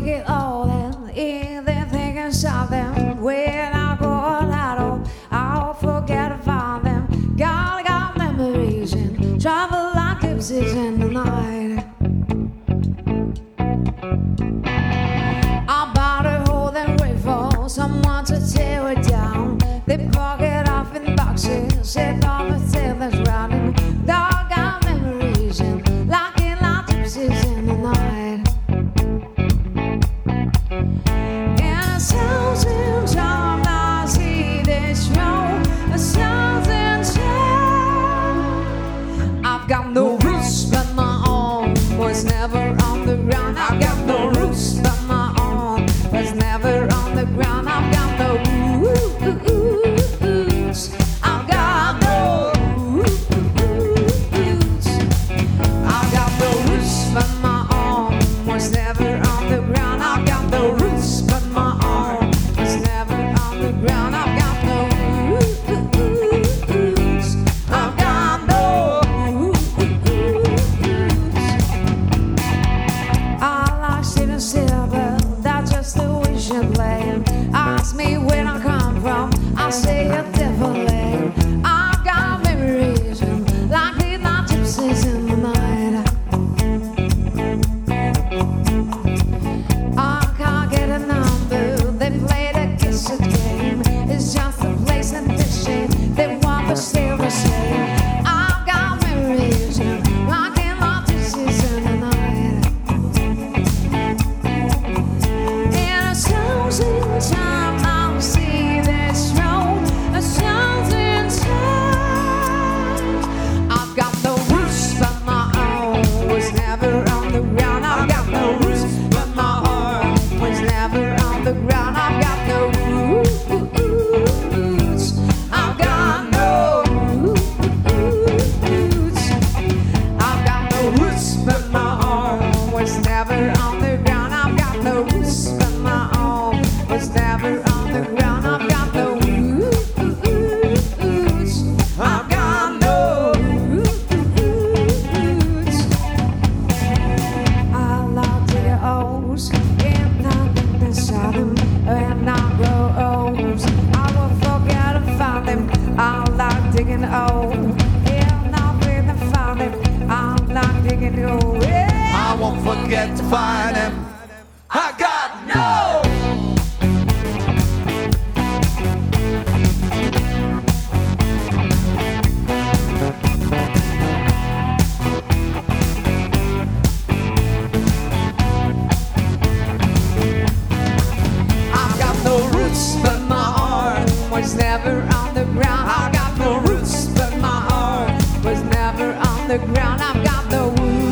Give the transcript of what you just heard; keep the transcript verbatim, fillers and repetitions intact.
take it all in, anything inside them. When I go out, oh, I'll forget about them. Got, got memories and travel like gypsies in the night. I'm about to hold and wait for someone to tear it down. They park it off in boxes, sit on the tail that's running. Dog got memories and locking like gypsies in the night. And a thousand times I see this road, a thousand times. I've got no roots but my own, was never on the ground. I've got no roots but my own, was never on the ground. I've got no roots. I've got no roots. I've got no roots but my own, was never on the ground. I've got no roots but my own, was never on the ground. I've got no roots. I've got no roots. I like Steven Silver, that's just the way you play. Ask me where I come from, I say a different way. I've got memories and like it like gypsies in the night. I can't get a number, they play the kiss it game. It's just a place and fishing, they want to stay the same. I've got memories and like it like gypsies in the night. And a thousand times I'll see this road, a thousand times. I've got no roots but my own, was never on the ground. I've got no roots but my own, was never on the ground. I've got no roots. I've got no roots. I've got no roots but my own, was never on the ground. I've got no roots but my own, was never on the ground. I've got no roots. I've got no roots. I love the O's and nothing inside them. When I grow old, I will forget to find them. I like digging old and nothing to find them. I like digging old. I won't forget to find him. I got no. I've got no roots but my heart was never on the ground. I've got no roots but my heart was never on the ground. I've got no roots.